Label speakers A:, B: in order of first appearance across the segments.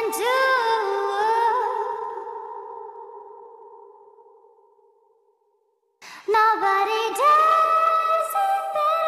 A: do. Nobody does it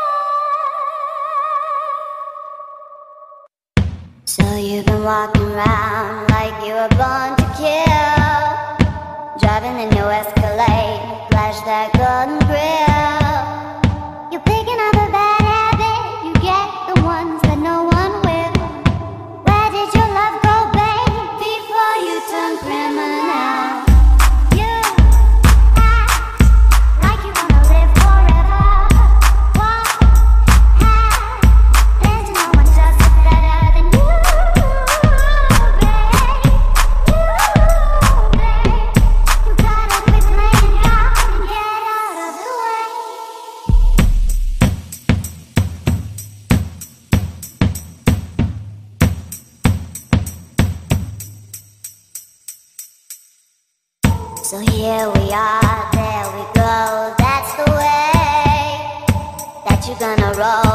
A: better. So you've been walking around like you were born to kill, driving in your Escalade, flash that golden grill. You're picking up a bad habit, you get the ones that no one will. Where did your love go, babe, before you turn criminal? You act like you wanna live forever. What happened to no one just better than you, babe? You gotta quit playing God and get out of the way. So here we are, there we go, that's the way that you're gonna roll.